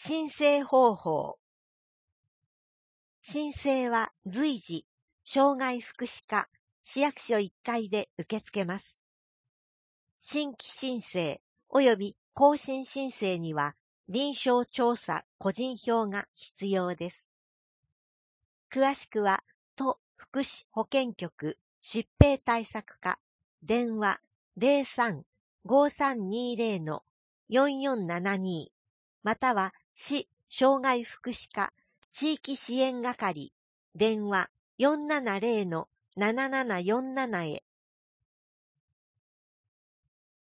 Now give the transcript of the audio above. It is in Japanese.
申請方法。申請は随時、障害福祉課、市役所1階で受け付けます。新規申請及び更新申請には臨床調査個人票が必要です。詳しくは都福祉保健局疾病対策課電話 03-5320-4472 または市障害福祉課地域支援係電話 470-7747 へ